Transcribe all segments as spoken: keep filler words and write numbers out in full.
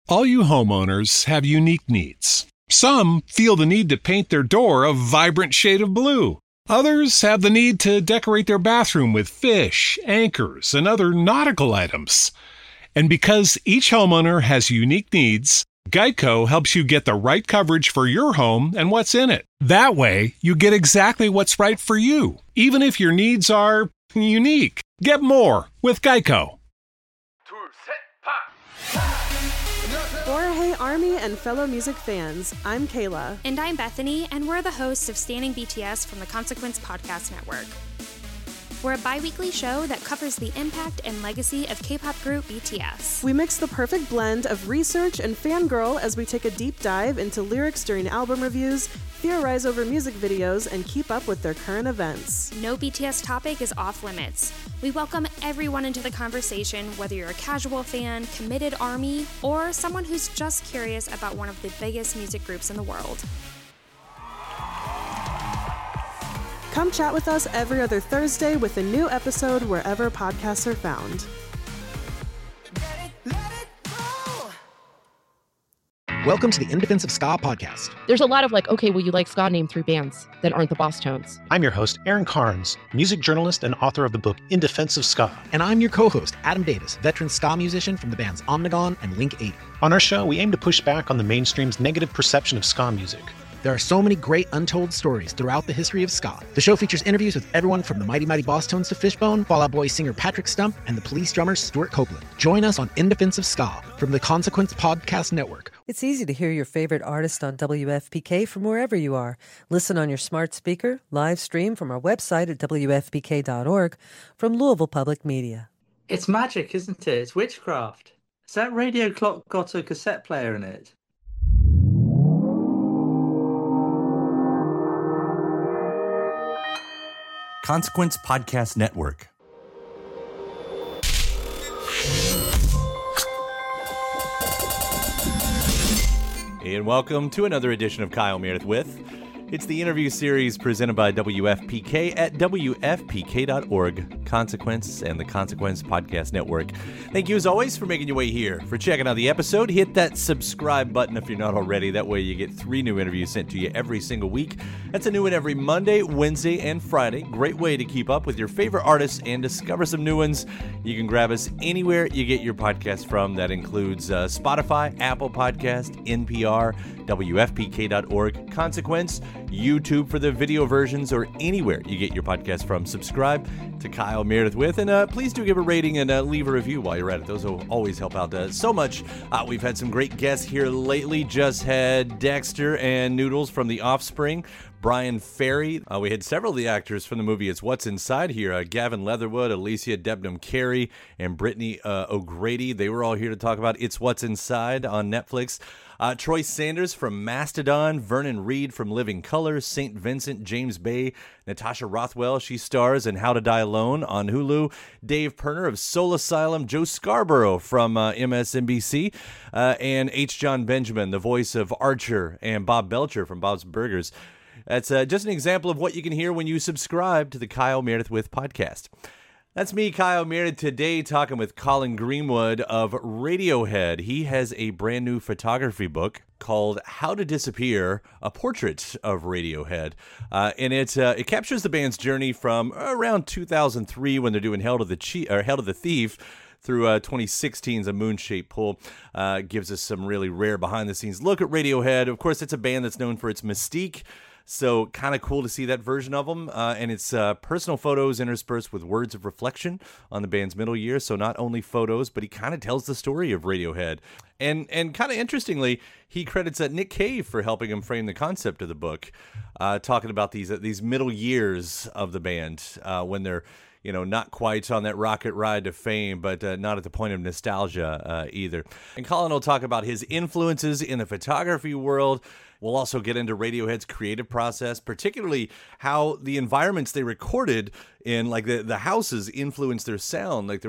All you homeowners have unique needs. Some feel the need to paint their door a vibrant shade of blue. Others have the need to decorate their bathroom with fish, anchors, and other nautical items. And because each homeowner has unique needs, Geico helps you get the right coverage for your home and what's in it. That way, you get exactly what's right for you, even if your needs are unique. Get more with Geico. Borahei Army and fellow music fans, I'm Kayla. And I'm Bethany, and we're the hosts of Standing B T S from the Consequence Podcast Network. We're a bi-weekly show that covers the impact and legacy of K-pop group B T S. We mix the perfect blend of research and fangirl as we take a deep dive into lyrics during album reviews, theorize over music videos, and keep up with their current events. No B T S topic is off limits. We welcome everyone into the conversation, whether you're a casual fan, committed ARMY, or someone who's just curious about one of the biggest music groups in the world. Come chat with us every other Thursday with a new episode wherever podcasts are found. Welcome to the In Defense of Ska podcast. There's a lot of like, okay, well, you like ska, name three bands that aren't the Boss Tones. I'm your host, Aaron Carnes, music journalist and author of the book In Defense of Ska. And I'm your co-host, Adam Davis, veteran ska musician from the bands Omnigone and Link eighty. On our show, we aim to push back on the mainstream's negative perception of ska music. There are so many great untold stories throughout the history of ska. The show features interviews with everyone from the Mighty Mighty Boss Tones to Fishbone, Fall Out Boy singer Patrick Stump, and the Police drummer Stuart Copeland. Join us on In Defense of Ska from the Consequence Podcast Network. It's easy to hear your favorite artist on W F P K from wherever you are. Listen on your smart speaker, live stream from our website at W F P K dot org from Louisville Public Media. It's magic, isn't it? It's witchcraft. Has that radio clock got a cassette player in it? Consequence Podcast Network. And welcome to another edition of Kyle Meredith With. It's the interview series presented by W F P K at W F P K dot org, Consequence, and the Consequence Podcast Network. Thank you, as always, for making your way here. For checking out the episode, hit that subscribe button if you're not already. That way you get three new interviews sent to you every single week. That's a new one every Monday, Wednesday, and Friday. Great way to keep up with your favorite artists and discover some new ones. You can grab us anywhere you get your podcast from. That includes uh, Spotify, Apple Podcast, N P R, W F P K dot org, Consequence, YouTube for the video versions, or anywhere you get your podcast from. Subscribe to Kyle Meredith With, and uh, please do give a rating and uh, leave a review while you're at it. Those will always help out uh, so much. Uh, we've had some great guests here lately. Just had Dexter and Noodles from The Offspring, Brian Ferry. Uh, we had several of the actors from the movie It's What's Inside here. Uh, Gavin Leatherwood, Alicia Debnam Carey, and Brittany uh, O'Grady. They were all here to talk about It's What's Inside on Netflix. Uh, Troy Sanders from Mastodon, Vernon Reed from Living Color, Saint Vincent, James Bay, Natasha Rothwell, she stars in How to Die Alone on Hulu, Dave Perner of Soul Asylum, Joe Scarborough from uh, M S N B C, uh, and H. John Benjamin, the voice of Archer, and Bob Belcher from Bob's Burgers. That's uh, just an example of what you can hear when you subscribe to the Kyle Meredith With podcast. That's me, Kyle Meredith, today talking with Colin Greenwood of Radiohead. He has a brand new photography book called How to Disappear, a portrait of Radiohead. Uh, and it uh, it captures the band's journey from around two thousand three when they're doing Hell to the, che- or Hell to the Thief through uh, twenty sixteen's A Moon-Shaped Pool. Uh, gives us some really rare behind-the-scenes look at Radiohead. Of course, it's a band that's known for its mystique. So kind of cool to see that version of them. Uh, and it's uh, personal photos interspersed with words of reflection on the band's middle years. So not only photos, but he kind of tells the story of Radiohead. And and kind of interestingly, he credits uh, Nick Cave for helping him frame the concept of the book, uh, talking about these uh, these middle years of the band uh, when they're, you know, not quite on that rocket ride to fame, but uh, not at the point of nostalgia uh, either. And Colin will talk about his influences in the photography world. We'll also get into Radiohead's creative process, particularly how the environments they recorded in, like the, the houses, influenced their sound. Like there was a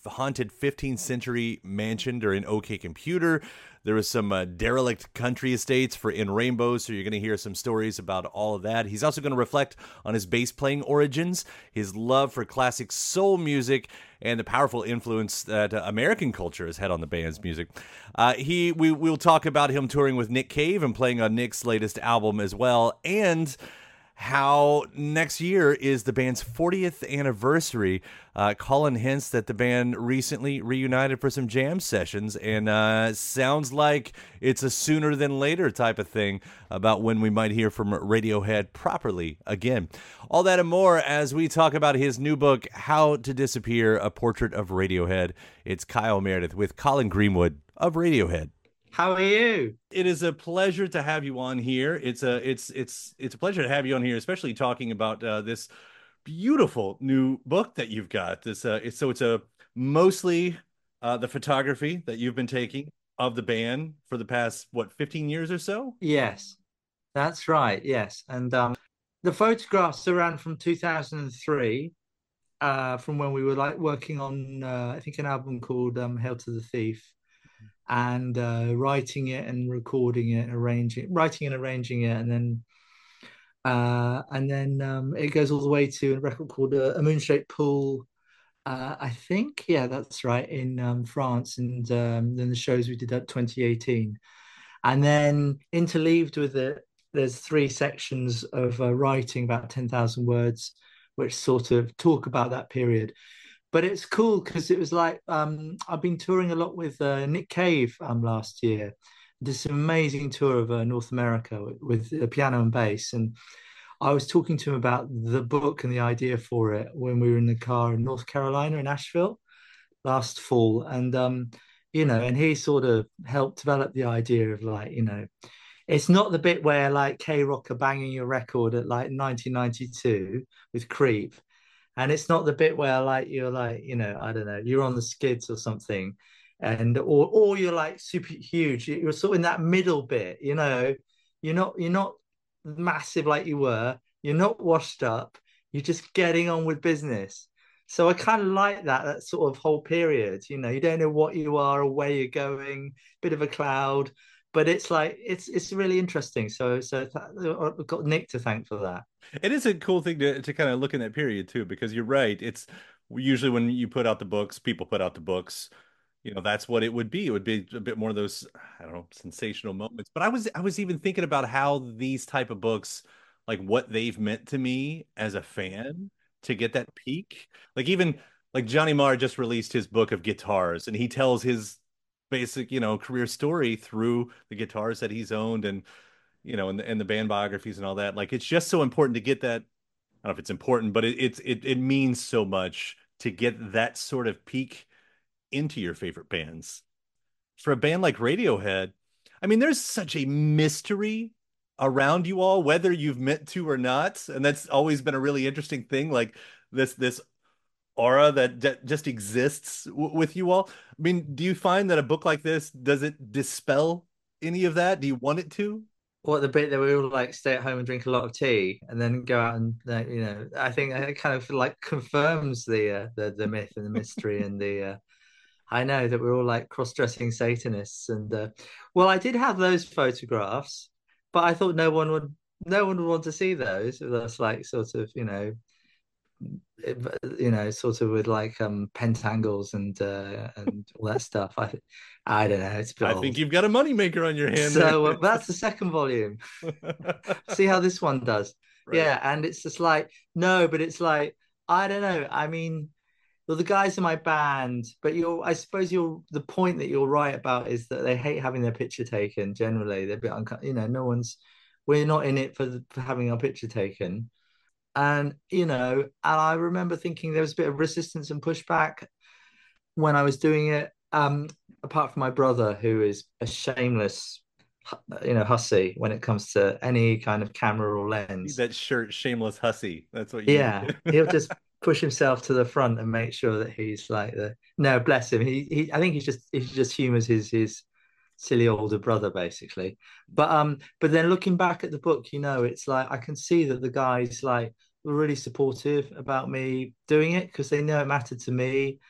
haunted fifteenth century mansion during OK Computer. There was some uh, derelict country estates for In Rainbow, so you're going to hear some stories about all of that. He's also going to reflect on his bass playing origins, his love for classic soul music, and the powerful influence that uh, American culture has had on the band's music. Uh, he we will talk about him touring with Nick Cave and playing on Nick's latest album as well, and how next year is the band's fortieth anniversary. Uh, Colin hints that the band recently reunited for some jam sessions, and uh, sounds like it's a sooner than later type of thing about when we might hear from Radiohead properly again. All that and more as we talk about his new book, How to Disappear, A Portrait of Radiohead. It's Kyle Meredith with Colin Greenwood of Radiohead. How are you? It is a pleasure to have you on here. It's a it's it's it's a pleasure to have you on here, especially talking about uh, this beautiful new book that you've got. This uh, it's so it's a mostly uh, the photography that you've been taking of the band for the past what fifteen years or so. Yes, that's right. Yes, and um, the photographs around from two thousand three, uh, from when we were like working on uh, I think an album called um, Hail to the Thief. And uh, writing it and recording it, and arranging, writing and arranging it, and then uh, and then um, it goes all the way to a record called uh, A Moon-Shaped Pool. Uh, I think, yeah, that's right, in um, France, and um, then the shows we did at twenty eighteen, and then interleaved with it, there's three sections of uh, writing about ten thousand words, which sort of talk about that period. But it's cool because it was like um, I've been touring a lot with uh, Nick Cave um, last year. This amazing tour of uh, North America with, with uh, piano and bass. And I was talking to him about the book and the idea for it when we were in the car in North Carolina, in Asheville, last fall. And, um, you know, and he sort of helped develop the idea of like, you know, it's not the bit where like K-Rock are banging your record at like nineteen ninety-two with Creep. And it's not the bit where like you're like, you know, I don't know, you're on the skids or something, and or or you're like super huge. You're sort of in that middle bit, you know. You're not you're not massive like you were. You're not washed up. You're just getting on with business. So I kind of like that that sort of whole period. You know, you don't know what you are or where you're going. Bit of a cloud, but it's like it's it's really interesting. So so th- I've got Nick to thank for that. It is a cool thing to, to kind of look in that period too, because you're right. It's usually when you put out the books, people put out the books, you know, that's what it would be. It would be a bit more of those, I don't know, sensational moments. But I was I was even thinking about how these type of books, like what they've meant to me as a fan to get that peak. Like even like Johnny Marr just released his book of guitars, and he tells his basic, you know, career story through the guitars that he's owned, and you know, and the, and the band biographies and all that. Like, it's just so important to get that. I don't know if it's important, but it, it's it it means so much to get that sort of peek into your favorite bands. For a band like Radiohead, I mean, there's such a mystery around you all, whether you've meant to or not, and that's always been a really interesting thing. Like this this aura that d- just exists w- with you all. I mean, do you find that a book like this, does it dispel any of that? Do you want it to? What, the bit that we all like stay at home and drink a lot of tea and then go out and uh, you know, I think it kind of like confirms the uh, the the myth and the mystery and the uh, I know that we're all like cross-dressing Satanists, and uh, well, I did have those photographs, but I thought no one would no one would want to see those. That's like sort of, you know, it, you know, sort of with like um pentangles and uh, and all that stuff. I I don't know. It's I old. think you've got a moneymaker on your hand. So uh, that's the second volume. See how this one does. Right. Yeah, and it's just like no, but it's like I don't know. I mean, well, the guys in my band, but you're. I suppose you're. The point that you're right about is that they hate having their picture taken. Generally, they're a bit unco- you know, no one's. We're not in it for, the, for having our picture taken. And, you know, and I remember thinking there was a bit of resistance and pushback when I was doing it, um, apart from my brother, who is a shameless, you know, hussy when it comes to any kind of camera or lens. That shirt, shameless hussy. That's what you Yeah, he'll just push himself to the front and make sure that he's like the, no, bless him. He, he I think he's just, he just humors his, his silly older brother, basically. But, um, but then looking back at the book, you know, it's like, I can see that the guys like, were really supportive about me doing it because they know it mattered to me,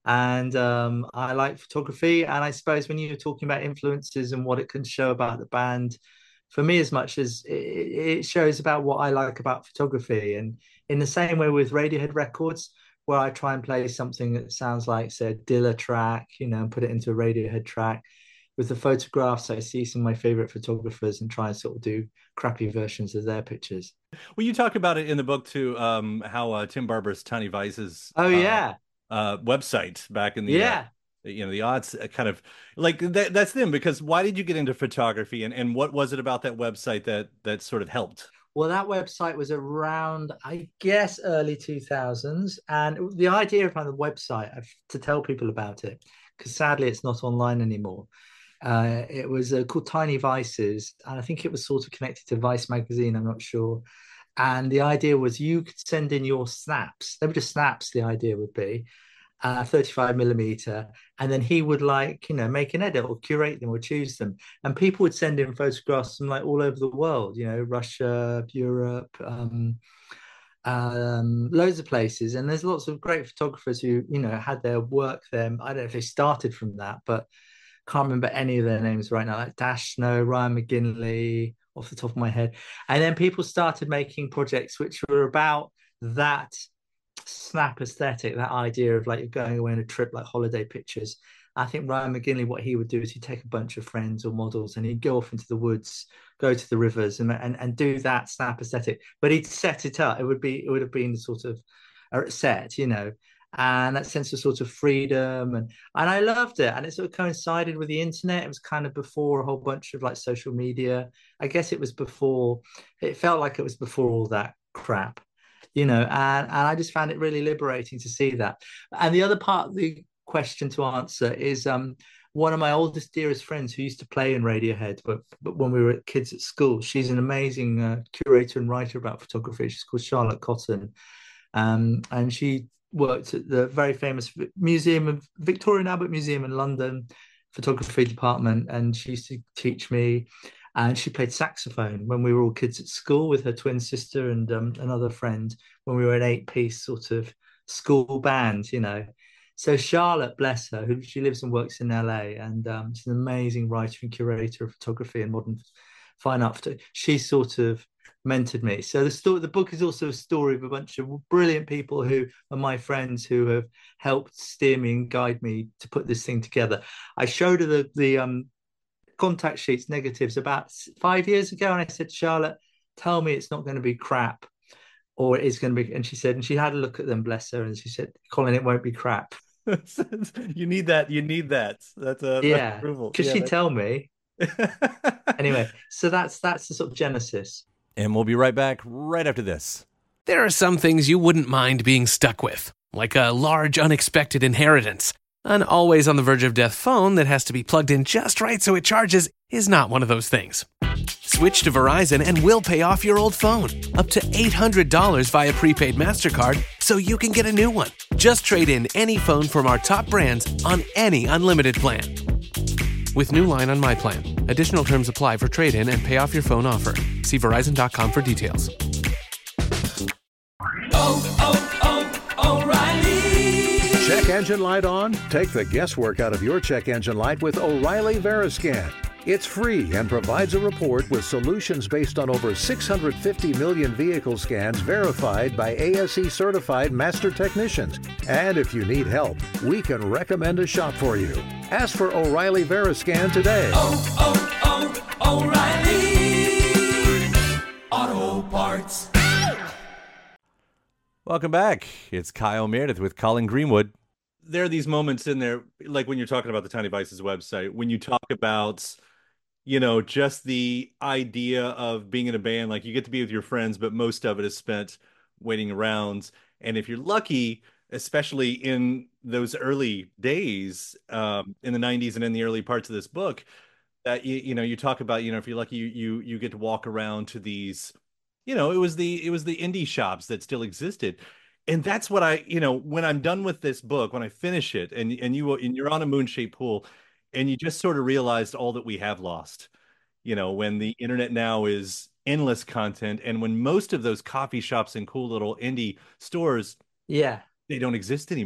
And um, I like photography. And I suppose when you're talking about influences and what it can show about the band, for me, as much as it, it shows about what I like about photography. And in the same way with Radiohead records, where I try and play something that sounds like, say, a Dilla track, you know, and put it into a Radiohead track. With the photographs, I see some of my favorite photographers and try and sort of do crappy versions of their pictures. Well, you talk about it in the book too, um, how uh, Tim Barber's Tiny Vices. Oh, uh, yeah. Uh, website back in the yeah. Uh, you know, the odds kind of like that, that's them. Because why did you get into photography, and, and what was it about that website that that sort of helped? Well, that website was around, I guess, early two thousands. And the idea behind the website, to tell people about it, because sadly it's not online anymore. Uh, it was uh, called Tiny Vices, and I think it was sort of connected to Vice magazine, I'm not sure. And the idea was you could send in your snaps. They were just snaps, the idea would be, uh, thirty-five millimeter. And then he would, like, you know, make an edit or curate them or choose them. And people would send in photographs from, like, all over the world, you know, Russia, Europe, um, um, loads of places. And there's lots of great photographers who, you know, had their work there. I don't know if they started from that, but can't remember any of their names right now, like Dash Snow, Ryan McGinley, off the top of my head. And then people started making projects which were about that snap aesthetic, that idea of like you're going away on a trip, like holiday pictures. I think Ryan McGinley, what he would do is he'd take a bunch of friends or models and he'd go off into the woods, go to the rivers and, and, and do that snap aesthetic. But he'd set it up. It would be, it would have been sort of a set, you know, and that sense of sort of freedom. And, and I loved it. And it sort of coincided with the internet. It was kind of before a whole bunch of like social media. I guess it was before, it felt like it was before all that crap, you know, and, and I just found it really liberating to see that. And the other part of the question to answer is um, one of my oldest, dearest friends who used to play in Radiohead, but, but when we were kids at school, she's an amazing uh, curator and writer about photography. She's called Charlotte Cotton. Um, and she worked at the very famous museum of Victoria and Albert Museum in London, photography department, and she used to teach me. And she played saxophone when we were all kids at school with her twin sister and um, another friend when we were an eight-piece sort of school band, you know. So Charlotte, bless her, who she lives and works in L A, and um, she's an amazing writer and curator of photography and modern fine art. She sort of mentored me. So the story, the book is also a story of a bunch of brilliant people who are my friends who have helped steer me and guide me to put this thing together. I showed her the the um, contact sheets, negatives, about five years ago, and I said, Charlotte, tell me it's not going to be crap, or it is going to be. And she said, and she had a look at them, bless her, and she said, Colin, it won't be crap. you need that. You need that. That's a yeah. Could yeah, she that's... tell me? Anyway, so that's that's the sort of genesis. And we'll be right back right after this. There are some things you wouldn't mind being stuck with, like a large unexpected inheritance. An always on the verge of death phone that has to be plugged in just right so it charges is not one of those things. Switch to Verizon and we'll pay off your old phone, up to eight hundred dollars via prepaid MasterCard, so you can get a new one. Just trade in any phone from our top brands on any unlimited plan. With new line on My Plan. Additional terms apply for trade-in and pay off your phone offer. See Verizon dot com for details. Oh, oh, oh, O'Reilly! Check engine light on? Take the guesswork out of your check engine light with O'Reilly Veriscan. It's free and provides a report with solutions based on over six hundred fifty million vehicle scans verified by A S E certified master technicians. And if you need help, we can recommend a shop for you. Ask for O'Reilly Veriscan today. Oh, oh, oh, O'Reilly Auto Parts. Welcome back. It's Kyle Meredith with Colin Greenwood. There are these moments in there, like when you're talking about the Tiny Vices website, when you talk about, you know, just the idea of being in a band, like you get to be with your friends, but most of it is spent waiting around. And if you're lucky, especially in those early days, um, in the nineties and in the early parts of this book, that, you, you know, you talk about, you know, if you're lucky, you, you, you get to walk around to these, you know, it was the, it was the indie shops that still existed. And that's what I, you know, when I'm done with this book, when I finish it and, and you, and you're on a moon-shaped pool and you just sort of realized all that we have lost, you know, when the internet now is endless content and when most of those coffee shops and cool little indie stores, yeah, they don't exist anymore.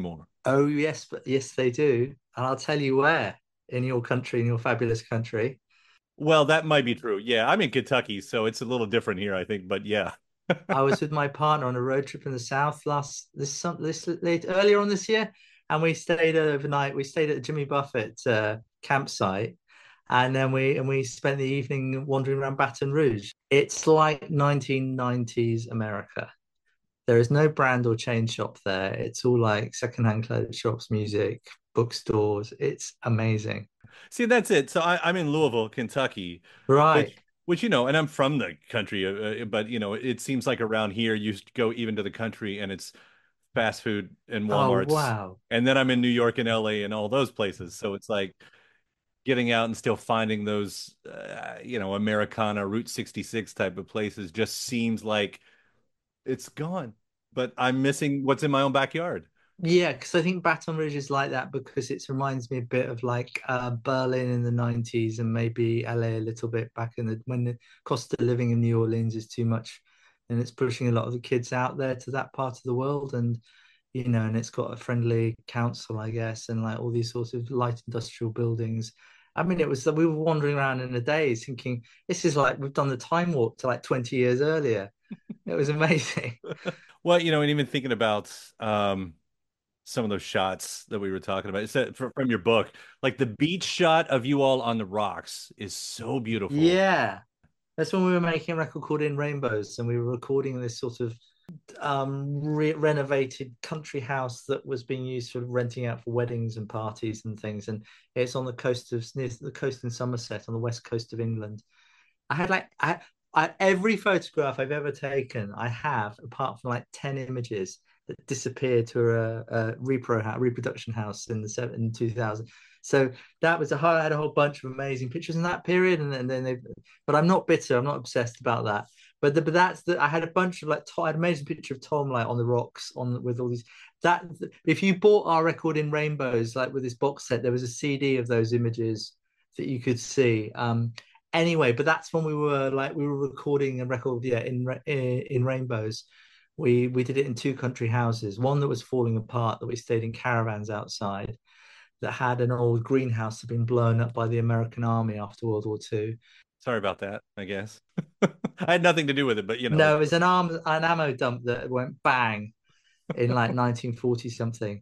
Oh yes, but yes they do, and I'll tell you where in your country, in your fabulous country. Well, that might be true. Yeah, I'm in Kentucky, so it's a little different here, I think. But yeah. I was with my partner on a road trip in the south last this some this late earlier on this year, and we stayed overnight. We stayed at the Jimmy Buffett uh, campsite, and then we and we spent the evening wandering around Baton Rouge. It's like nineteen nineties America. There is no brand or chain shop there. It's all like secondhand clothes shops, music, bookstores. It's amazing. See, that's it. So I, I'm in Louisville, Kentucky, Right. which, which you know, and I'm from the country, uh, uh, but you know, it seems like around here you go even to the country and it's fast food and Oh, Walmarts, wow. and then I'm in New York and L A and all those places. So it's like getting out and still finding those, uh, you know, Americana Route sixty-six type of places just seems like it's gone. But I'm missing what's in my own backyard. Yeah, because I think Baton Rouge is like that because it reminds me a bit of like uh, Berlin in the nineties and maybe L A a little bit back in the when the cost of living in New Orleans is too much and it's pushing a lot of the kids out there to that part of the world. And you know, and it's got a friendly council, I guess, and like all these sorts of light industrial buildings. I mean, it was we were wandering around in the days thinking, this is like we've done the time warp to like twenty years earlier. It was amazing. Well, you know, and even thinking about um, some of those shots that we were talking about, it's that from, from your book, like the beach shot of you all on the rocks is so beautiful. Yeah, that's when we were making a record called In Rainbows, and we were recording this sort of um re renovated country house that was being used for renting out for weddings and parties and things, and it's on the coast of near the coast in Somerset on the west coast of England. I had like I, I every photograph I've ever taken I have, apart from like ten images that disappeared to a, a repro house, reproduction house in the seven in two thousand. So that was a whole I had a whole bunch of amazing pictures in that period, and then, and then they but I'm not bitter, I'm not obsessed about that. But the, but that's the I had a bunch of like I had an amazing picture of Tom like on the rocks on with all these that if you bought our record In Rainbows like with this box set, there was a C D of those images that you could see. Um anyway, but that's when we were like we were recording a record, yeah, in in, in Rainbows. We we did it in two country houses, one that was falling apart that we stayed in caravans outside, that had an old greenhouse that had been blown up by the American army after World War Two. Sorry about that, I guess. I had nothing to do with it, but you know. No, it was an arm an ammo dump that went bang in like nineteen forty something.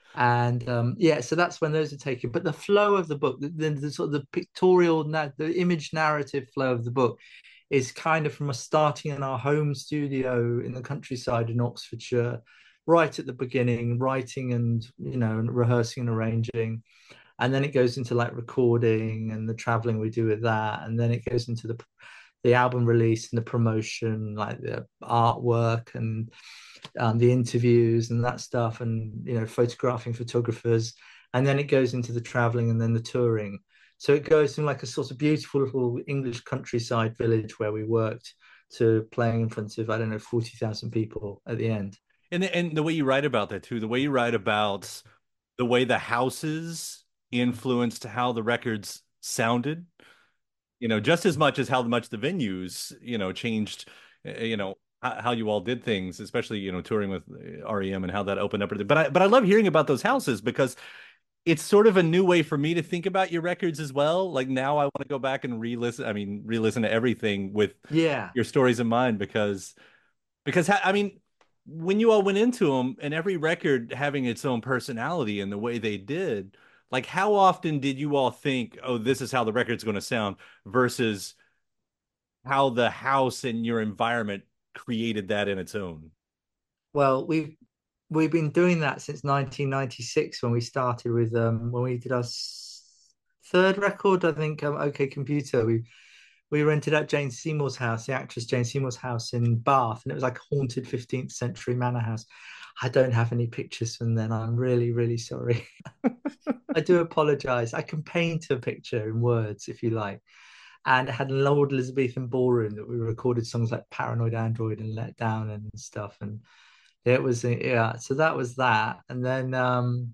And um, yeah, so that's when those are taken. But the flow of the book, the, the, the sort of the pictorial, the image narrative flow of the book is kind of from us starting in our home studio in the countryside in Oxfordshire, right at the beginning, writing and, you know, and rehearsing and arranging. And then it goes into like recording and the traveling we do with that. And then it goes into the the album release and the promotion, like the artwork and um, the interviews and that stuff, and you know, photographing photographers. And then it goes into the traveling and then the touring. So it goes from like a sort of beautiful little English countryside village where we worked to playing in front of, I don't know, forty thousand people at the end. And and the way you write about that too, the way you write about the way the houses influenced how the records sounded, you know, just as much as how much the venues, you know, changed, you know, how you all did things, especially, you know, touring with R E M and how that opened up. But I, but I love hearing about those houses because it's sort of a new way for me to think about your records as well. Like now I want to go back and re-listen, I mean, re-listen to everything with yeah your stories in mind because, because I mean, when you all went into them and every record having its own personality and the way they did, like how often did you all think, oh, this is how the record's going to sound versus how the house and your environment created that in its own? Well, we've we've been doing that since nineteen ninety-six when we started with um when we did our third record, I think, um, OK Computer. We we rented out Jane Seymour's house, the actress Jane Seymour's house in Bath, and it was like a haunted fifteenth century manor house. I don't have any pictures from then. I'm really, really sorry. I do apologize. I can paint a picture in words if you like. And it had an old Elizabethan ballroom that we recorded songs like Paranoid Android and Let Down and stuff. And it was, yeah, so that was that. And then um,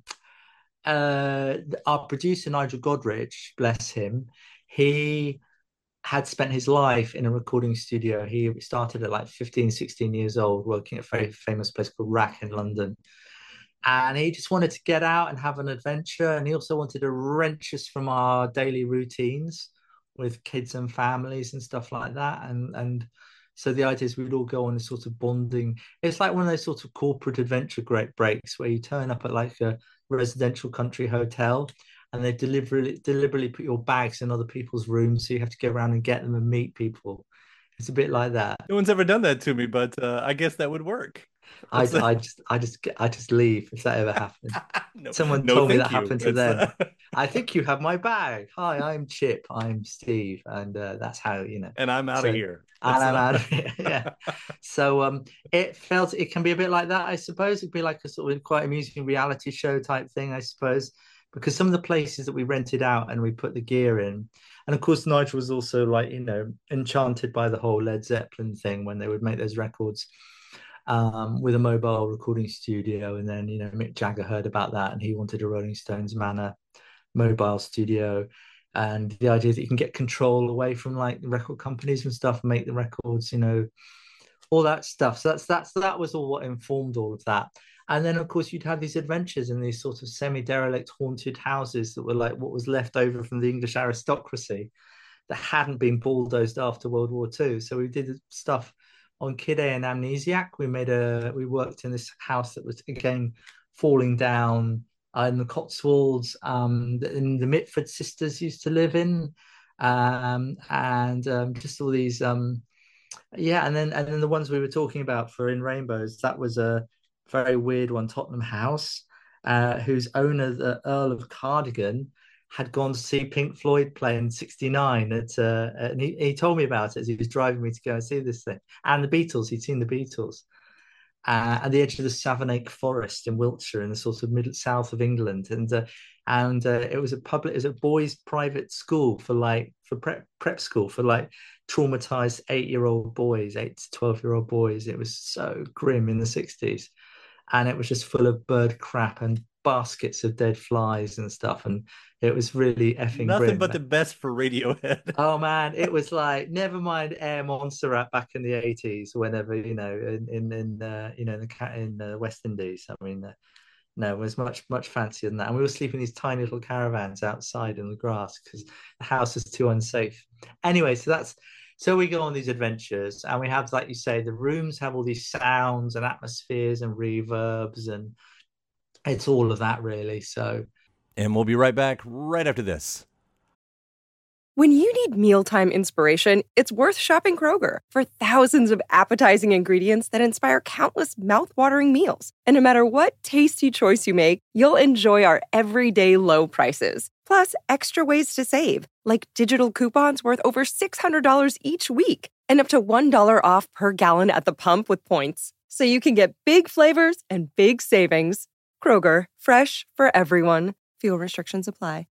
uh, our producer, Nigel Godrich, bless him, he had spent his life in a recording studio. He started at like fifteen, sixteen years old, working at a very famous place called Rack in London. And he just wanted to get out and have an adventure. And he also wanted to wrench us from our daily routines with kids and families and stuff like that. And and so the idea is we'd all go on this sort of bonding. It's like one of those sort of corporate adventure great breaks where you turn up at like a residential country hotel and they deliberately deliberately put your bags in other people's rooms, so you have to go around and get them and meet people. It's a bit like that. No one's ever done that to me, but uh, I guess that would work. I, I just I just I just leave if that ever happens. no, Someone no, told me thank that you. happened to It's, them. uh, I think you have my bag. Hi, I'm Chip. I'm Steve, and uh, that's how, you know. and I'm out So- of here. And That's I'm not- out of here. Yeah. So um, it felt it can be a bit like that, I suppose. It'd be like a sort of quite amusing reality show type thing, I suppose, because some of the places that we rented out and we put the gear in, and of course Nigel was also like, you know, enchanted by the whole Led Zeppelin thing when they would make those records um, with a mobile recording studio, and then, you know, Mick Jagger heard about that and he wanted a Rolling Stones manor mobile studio. And the idea that you can get control away from like the record companies and stuff, and make the records, you know, all that stuff. So that's that's that was all what informed all of that. And then of course you'd have these adventures in these sort of semi-derelict haunted houses that were like what was left over from the English aristocracy that hadn't been bulldozed after World War Two. So we did stuff on Kid A and Amnesiac. We made a we worked in this house that was again falling down uh, in the Cotswolds, um, that in the Mitford sisters used to live in, um, and um, just all these, um, yeah, and then and then the ones we were talking about for In Rainbows, that was a very weird one, Tottenham House, uh, whose owner, the Earl of Cardigan, had gone to see Pink Floyd play in sixty-nine at, uh, and he, he told me about it as he was driving me to go and see this thing, and the Beatles. He'd seen the Beatles. Uh, at the edge of the Savernake Forest in Wiltshire, in the sort of middle south of England, and uh, and uh, it was a public, it was a boys' private school for like for prep prep school for like traumatized eight year old boys, eight to twelve year old boys. It was so grim in the sixties, and it was just full of bird crap and baskets of dead flies and stuff, and it was really effing Nothing grim. but the best for Radiohead. Oh man, it was like, never mind Air Montserrat back in the eighties, whenever, you know, in in, in uh, you know, in the in the West Indies. I mean, uh, no, it was much much fancier than that. And we were sleeping in these tiny little caravans outside in the grass because the house is too unsafe. Anyway, so that's so we go on these adventures, and we have, like you say, the rooms have all these sounds and atmospheres and reverbs, and it's all of that really. So. And we'll be right back right after this. When you need mealtime inspiration, it's worth shopping Kroger for thousands of appetizing ingredients that inspire countless mouthwatering meals. And no matter what tasty choice you make, you'll enjoy our everyday low prices. Plus, extra ways to save, like digital coupons worth over six hundred dollars each week and up to one dollar off per gallon at the pump with points. So you can get big flavors and big savings. Kroger, fresh for everyone. Fuel restrictions apply.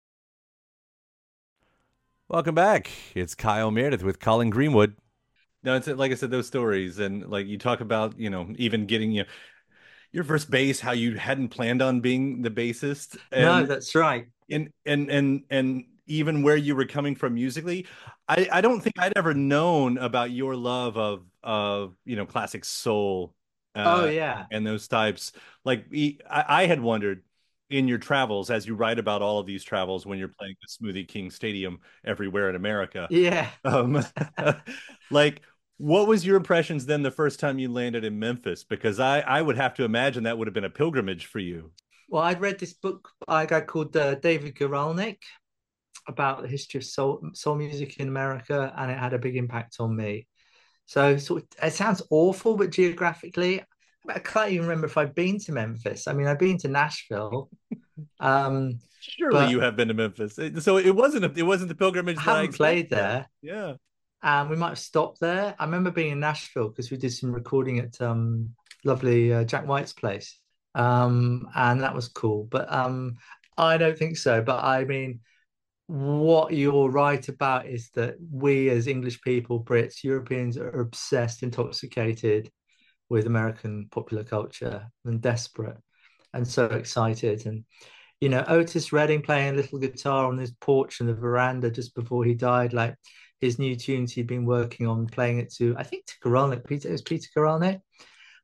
Welcome back. It's Kyle Meredith with Colin Greenwood. No, it's like I said, those stories, and like you talk about, you know, even getting you know, your first bass, how you hadn't planned on being the bassist. And, No, that's right. And and and and even where you were coming from musically, I I don't think I'd ever known about your love of of you know classic soul. Uh, Oh yeah. and those types. Like I, I had wondered, in your travels, as you write about all of these travels when you're playing the Smoothie King Stadium everywhere in America. Yeah. Um, like, what was your impressions then the first time you landed in Memphis? Because I, I would have to imagine that would have been a pilgrimage for you. Well, I'd read this book by a guy called uh, David Guralnick about the history of soul, soul music in America, and it had a big impact on me. So, so it sounds awful, but geographically, I can't even remember if I've been to Memphis. I mean, I've been to Nashville. Um, Surely but you have been to Memphis. So it wasn't a, it wasn't the pilgrimage. I that haven't played expected. there. Yeah. And we might have stopped there. I remember being in Nashville because we did some recording at um, lovely uh, Jack White's place. Um, and that was cool. But um, I don't think so. But I mean, what you're right about is that we as English people, Brits, Europeans are obsessed, intoxicated with American popular culture and desperate and so excited. And, you know, Otis Redding playing a little guitar on his porch in the veranda just before he died, like his new tunes he'd been working on, playing it to, I think, to Guralnick, Peter, it was Peter Guralnick.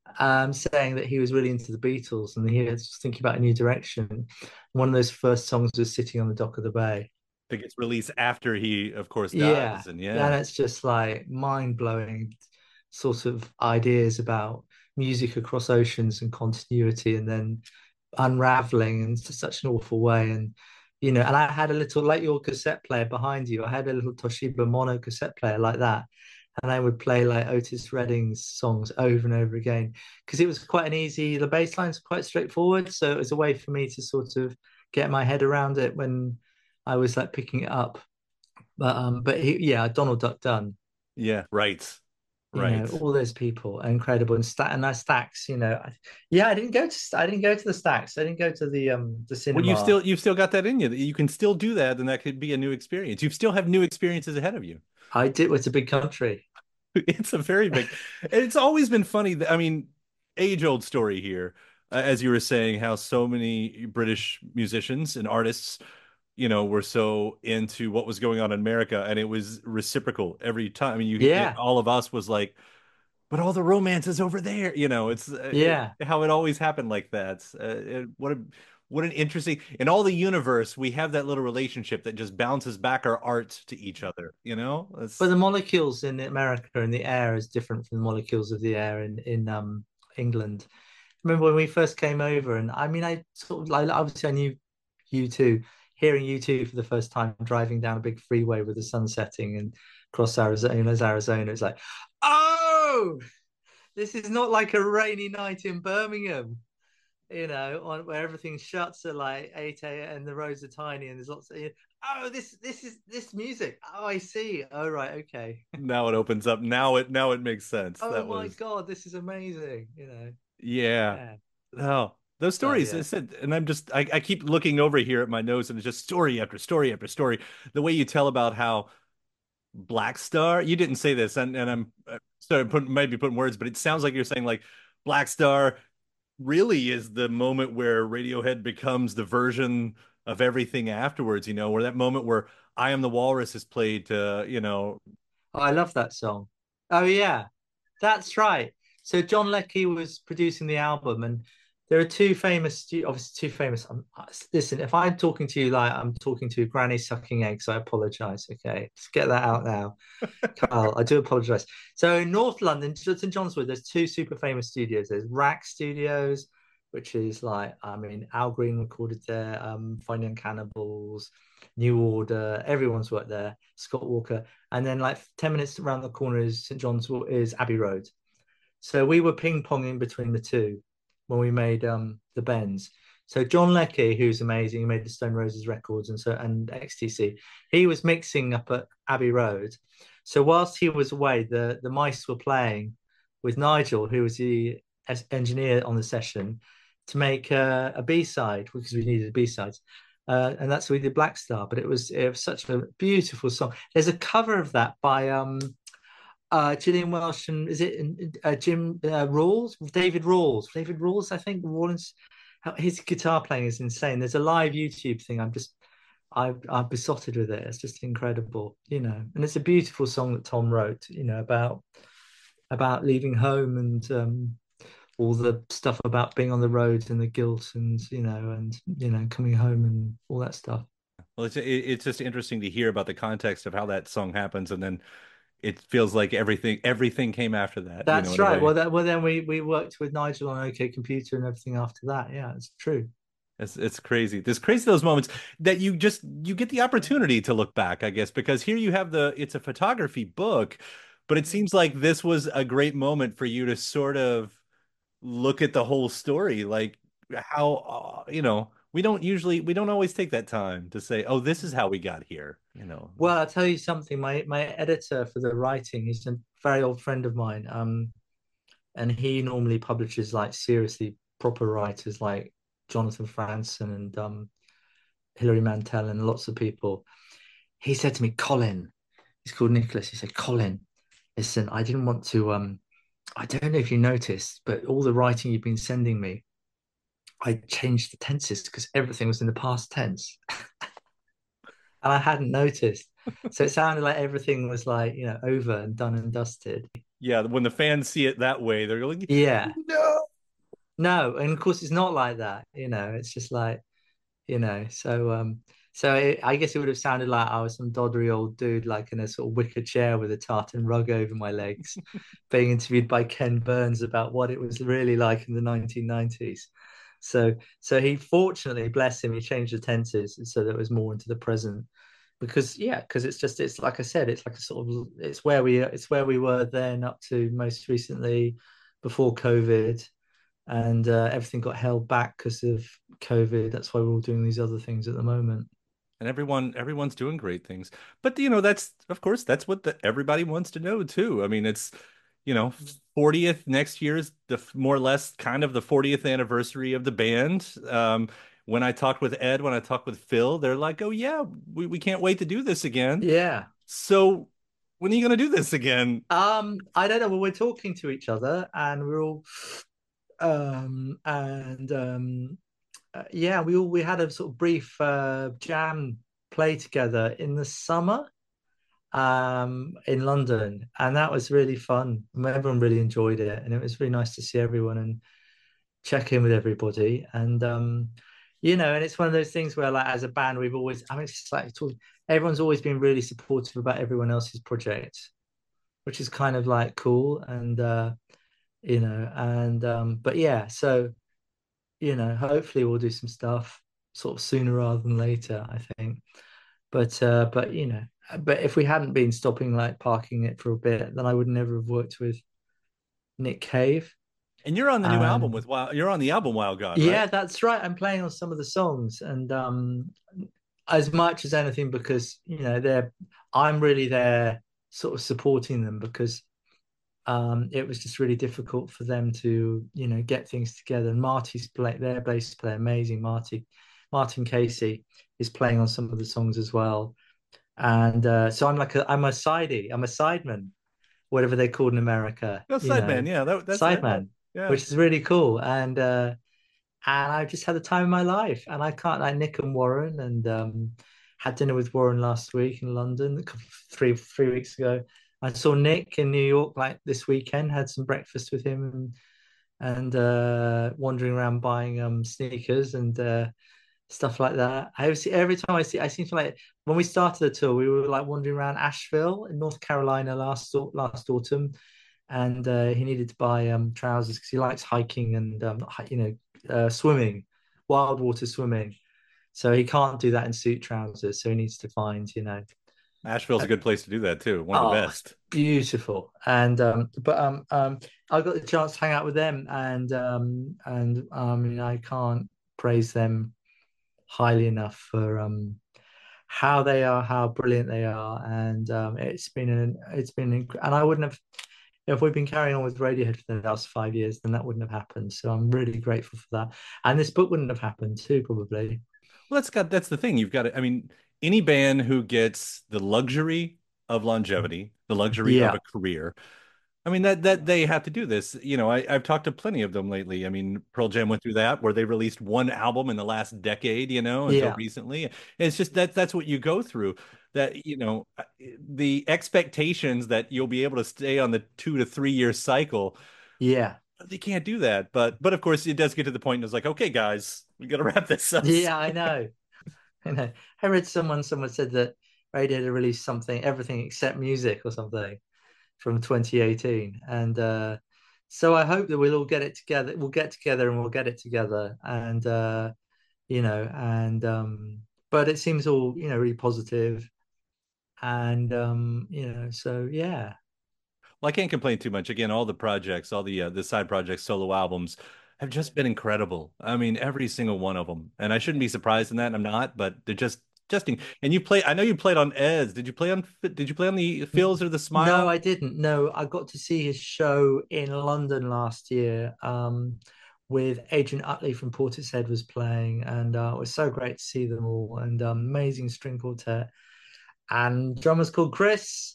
um, saying that he was really into the Beatles and he was thinking about a new direction. One of those first songs was Sitting on the Dock of the Bay. That gets released after he, of course, dies. Yeah. And yeah. And it's just like mind-blowing sort of ideas about music across oceans and continuity, and then unraveling in such an awful way. And you know, and I had a little, like your cassette player behind you, I had a little Toshiba mono cassette player like that, and I would play like Otis Redding's songs over and over again because it was quite an easy, the bass lines were quite straightforward, so it was a way for me to sort of get my head around it when I was like picking it up. But um but he, yeah, Donald Duck Dunn, Yeah, right. you Right. know, all those people are incredible. And Sta and that Stax, you know, I, yeah, I didn't go to I didn't go to the Stax. I didn't go to the um the cinema. Well, you've still you've still got that in you. You can still do that, and that could be a new experience. You still have new experiences ahead of you. I did. It's a big country. It's a very big. It's always been funny. That, I mean, age-old story here, uh, as you were saying, how so many British musicians and artists, you know, were so into what was going on in America, and it was reciprocal every time. I mean, you, Yeah. all of us was like, but all the romance is over there. You know, it's uh, Yeah. it- how it always happened like that. Uh, it- what a what an interesting, in all the universe, we have that little relationship that just bounces back our art to each other. You know, It's- But the molecules in America in the air is different from the molecules of the air in in um England. Remember when we first came over, and I mean, I sort of like obviously I knew you two, hearing you two for the first time driving down a big freeway with the sun setting and across Arizona, Arizona, it's like, oh, this is not like a rainy night in Birmingham, you know, on, where everything shuts at like eight a m and the roads are tiny and there's lots of, oh, this this is this music. Oh, I see. Oh, right, okay. now it opens up. Now it now it makes sense. Oh That my was God, this is amazing, you know. yeah. Yeah. Oh, those stories. yeah. I said, and I'm just I, I keep looking over here at my notes, and it's just story after story after story. The way you tell about how Black Star, you didn't say this, and, and I'm uh, sorry, put, maybe putting words, but it sounds like you're saying like Black Star really is the moment where Radiohead becomes the version of everything afterwards, you know, where that moment where I Am the Walrus is played to, you know. Oh, I love that song. Oh yeah, that's right. So John Leckie was producing the album, and there are two famous, obviously two famous. Um, listen, if I'm talking to you like I'm talking to a granny sucking eggs, I apologise. Okay, let's get that out now, Kyle. I do apologise. So in North London, St John's Wood, there's two super famous studios. There's Rack Studios, which is like, I mean, Al Green recorded there, um, Fine Young Cannibals, New Order, everyone's worked there, Scott Walker. And then like ten minutes around the corner is St John's Wood, is Abbey Road. So we were ping-ponging between the two when we made um, the Bends. So John Leckie, who's amazing, he made the Stone Roses records and so and X T C, he was mixing up at Abbey Road. So whilst he was away, the, the mice were playing with Nigel, who was the engineer on the session, to make uh, a B-side, because we needed B-sides. Uh, and that's what we did, Black Star. But it was it was such a beautiful song. There's a cover of that by um, uh, Gillian Welsh and is it uh, Jim uh, Rawls? David Rawls. David Rawls, I think. Rawlins, his guitar playing is insane. There's a live YouTube thing. I'm just, I, I'm besotted with it. It's just incredible, you know. And it's a beautiful song that Tom wrote, you know, about about leaving home and um, all the stuff about being on the road and the guilt and, you know, and, you know, coming home and all that stuff. Well, it's it's just interesting to hear about the context of how that song happens, and then it feels like everything everything came after that. That's you know, right. Well, that, well, then we we worked with Nigel on OK Computer and everything after that. Yeah, it's true. It's it's crazy. It's crazy those moments that you just you get the opportunity to look back, I guess, because here you have the it's a photography book, but it seems like this was a great moment for you to sort of look at the whole story, like how uh, you know. We don't usually, we don't always take that time to say, oh, this is how we got here, you know. Well, I'll tell you something. My my editor for the writing, he's a very old friend of mine. Um, and he normally publishes like seriously proper writers like Jonathan Franzen and um, Hilary Mantel and lots of people. He said to me, Colin, he's called Nicholas. He said, Colin, listen, I didn't want to, um, I don't know if you noticed, but all the writing you've been sending me, I changed the tenses because everything was in the past tense. And I hadn't noticed. So it sounded like everything was like, you know, over and done and dusted. Yeah, when the fans see it that way, they're like, Yeah. no. No, and of course it's not like that, you know. It's just like, you know, so um so it, I guess it would have sounded like I was some doddery old dude like in a sort of wicker chair with a tartan rug over my legs being interviewed by Ken Burns about what it was really like in the nineteen nineties. So so he fortunately, bless him, he changed the tenses so that it was more into the present. Because yeah, because it's just it's like I said, it's like a sort of it's where we it's where we were then up to most recently before COVID, and uh, everything got held back because of COVID. That's why we're all doing these other things at the moment. And everyone everyone's doing great things. But you know, that's of course that's what the, everybody wants to know too. I mean, it's you know, fortieth next year's the more or less kind of the fortieth anniversary of the band. Um, when I talked with Ed, when I talked with Phil, they're like, "Oh yeah, we, we can't wait to do this again." Yeah. So when are you going to do this again? Um, I don't know. Well, we're talking to each other, and we're all, um, and um, uh, yeah, we all we had a sort of brief uh, jam play together in the summer, um, in London, and that was really fun. Everyone really enjoyed it, and it was really nice to see everyone and check in with everybody. And um, you know, and it's one of those things where, like, as a band, we've always, I mean, it's just like talk, everyone's always been really supportive about everyone else's projects, which is kind of like cool. And uh, you know, and um, but yeah, so you know, hopefully we'll do some stuff sort of sooner rather than later, I think. But uh, but you know, but if we hadn't been stopping like parking it for a bit, then I would never have worked with Nick Cave. And you're on the new Um, album with Wild. You're on the album Wild God, right? Yeah, that's right. I'm playing on some of the songs, and um, as much as anything, because you know they're, I'm really there, sort of supporting them because um, it was just really difficult for them to, you know, get things together. And Marty's play, their bass player, amazing Marty, Martin Casey is playing on some of the songs as well. And uh, so I'm like a, I'm a sidey, I'm a sideman, whatever they called in America. No, you know, sideman, yeah, that, that's sideman, yeah. which is really cool. And uh, and I just had the time of my life. And I can't like Nick and Warren, and um, had dinner with Warren last week in London, a couple, three three weeks ago. I saw Nick in New York like this weekend, had some breakfast with him, and and uh, wandering around buying um sneakers and uh, stuff like that. I see every time I see, I seem to like when we started the tour, we were like wandering around Asheville in North Carolina last last autumn, and uh, he needed to buy um trousers because he likes hiking and um you know uh, swimming, wild water swimming. So he can't do that in suit trousers. So he needs to find, you know. Asheville's a good place to do that too. One of Oh, the best. Beautiful. And um, but um, um, I got the chance to hang out with them, and um, and um, I mean, I can't praise them highly enough for um how they are, how brilliant they are, and um, it's been an it's been inc- and I wouldn't have if we'd been carrying on with Radiohead for the last five years, then that wouldn't have happened. So I'm really grateful for that, and this book wouldn't have happened too, probably. Well, that's got that's the thing. You've got to, I mean, any band who gets the luxury of longevity, the luxury of Yeah. a career. I mean that that they have to do this. You know, I, I've talked to plenty of them lately. I mean, Pearl Jam went through that where they released one album in the last decade, you know, until Yeah. recently. And it's just that that's what you go through. That, you know, the expectations that you'll be able to stay on the two to three year cycle. Yeah. They can't do that. But but of course it does get to the point and it's like, okay, guys, we gotta wrap this up. Yeah, I know. I know. I read someone someone said that Radiohead had released something, everything except music or something from twenty eighteen. And uh so I hope that we'll all get it together. We'll get together and we'll get it together. And uh, you know, and um, but it seems all, you know, really positive. And um, you know, so yeah. Well, I can't complain too much. Again, all the projects, all the uh, the side projects, solo albums have just been incredible. I mean, every single one of them. And I shouldn't be surprised in that. I'm not, but they're just just in, and you play I know you played on Eds. Did you play on did you play on the Feels or the Smile? No, I didn't. No, I got to see his show in London last year, um, with Adrian Utley from Portishead was playing, and uh, it was so great to see them all, and um, amazing string quartet, and drummer's called Chris,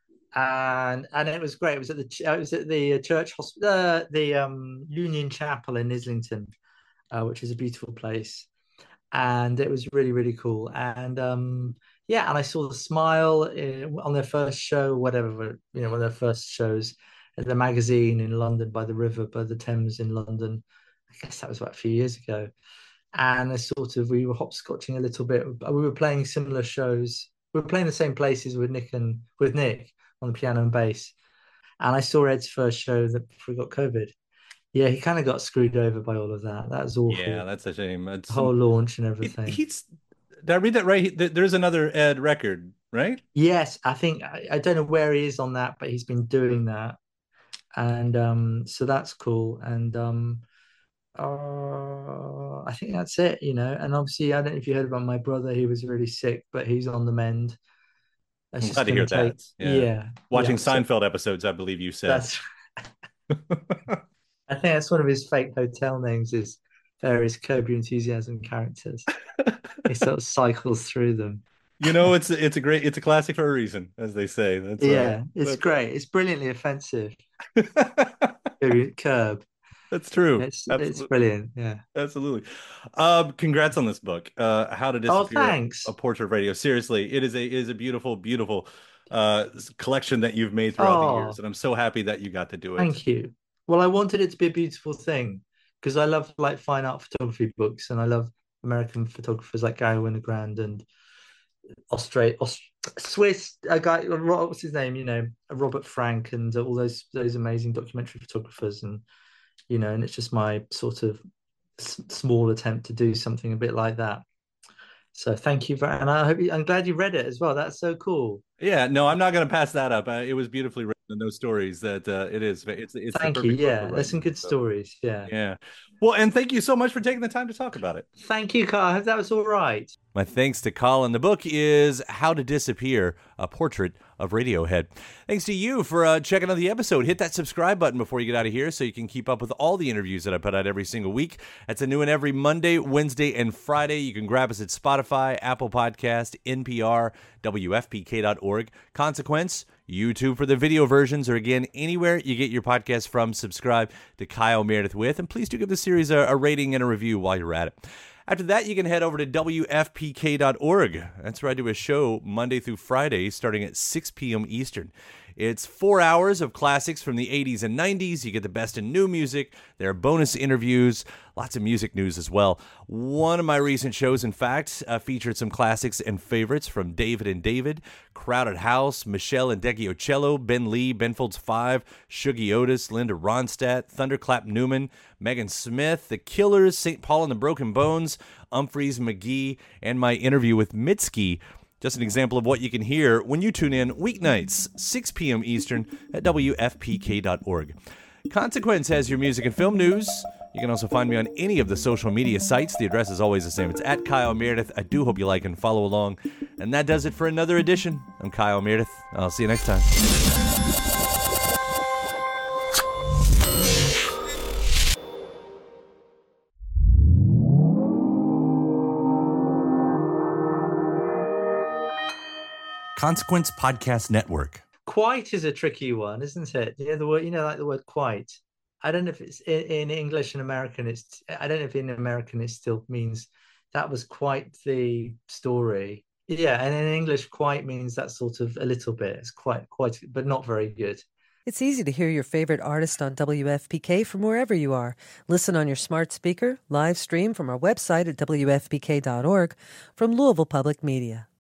and and it was great. It was at the ch- it was at the uh, church hospital, uh, the um, Union Chapel in Islington, uh, which is a beautiful place, and it was really really cool. And um, yeah, and I saw the Smile in, on their first show, whatever, you know, one of their first shows, at the magazine in London by the river, by the Thames in London. I guess that was about a few years ago. And I sort of, we were hopscotching a little bit. We were playing similar shows. We were playing the same places with Nick and with Nick on the piano and bass. And I saw Ed's first show that before he got COVID. Yeah, he kind of got screwed over by all of that. That was awful. Yeah, that's a shame. It's the whole launch and everything. He, he's. Did I read that right? He, there's another Ed record, right? Yes, I think I, I don't know where he is on that, but he's been doing that, and um, so that's cool. And um, uh, I think that's it, you know. And obviously, I don't know if you heard about my brother. He was really sick, but he's on the mend. That's I'm glad to hear take, that. Yeah, yeah watching yeah, Seinfeld so, episodes, I believe you said. That's. I think that's one of his fake hotel names is various Curb Your Enthusiasm characters. He sort of cycles through them. You know, it's it's a great it's a classic for a reason, as they say. That's yeah, uh, it's that's... great. It's brilliantly offensive. Curb. That's true. It's, it's brilliant. Yeah, absolutely. Um, congrats on this book. Uh, How to Disappear: oh, thanks. A Portrait of Radio. Seriously, it is a it is a beautiful, beautiful uh, collection that you've made throughout oh, the years, and I'm so happy that you got to do it. Thank you. Well, I wanted it to be a beautiful thing because I love like fine art photography books, and I love American photographers like Gary Winogrand and Australia, Aust- Swiss a guy. What's his name? You know, Robert Frank, and all those those amazing documentary photographers, and you know, and it's just my sort of s- small attempt to do something a bit like that. So thank you very, and I hope you, I'm glad you read it as well. That's so cool. Yeah, no, I'm not going to pass that up. Uh, it was beautifully written, and those stories that uh, it is. It's it's. Thank you. Yeah, there's some good so, stories. Yeah. Yeah. Well, and thank you so much for taking the time to talk about it. Thank you, Carl. I hope that was all right. My thanks to Colin. The book is How to Disappear: A Portrait of Radiohead. Thanks to you for uh, checking out the episode. Hit that subscribe button before you get out of here so you can keep up with all the interviews that I put out every single week. That's a new one every Monday, Wednesday, and Friday. You can grab us at Spotify, Apple Podcast, N P R, W F P K dot org, Consequence, YouTube for the video versions, or again, anywhere you get your podcast from. Subscribe to Kyle Meredith With, and please do give the series a, a rating and a review while you're at it. After that, you can head over to W F P K dot org. That's where I do a show Monday through Friday starting at six p.m. Eastern. It's four hours of classics from the eighties and nineties. You get the best in new music. There are bonus interviews, lots of music news as well. One of my recent shows, in fact, uh, featured some classics and favorites from David and David, Crowded House, Michelle and Deggiocello, Ben Lee, Ben Folds Five, Shuggie Otis, Linda Ronstadt, Thunderclap Newman, Megan Smith, The Killers, Saint Paul and the Broken Bones, Humphreys McGee, and my interview with Mitski. Just an example of what you can hear when you tune in weeknights, six p.m. Eastern at W F P K dot org. Consequence has your music and film news. You can also find me on any of the social media sites. The address is always the same. It's at Kyle Meredith. I do hope you like and follow along. And that does it for another edition. I'm Kyle Meredith. I'll see you next time. Consequence Podcast Network. Quite is a tricky one, isn't it? You know the word, you know, like the word quite. I don't know if it's in, in English and American. It's I don't know if in American it still means that was quite the story. Yeah, and in English, quite means that sort of a little bit. It's quite, quite, but not very good. It's easy to hear your favorite artist on W F P K from wherever you are. Listen on your smart speaker, live stream from our website at W F P K dot org, from Louisville Public Media.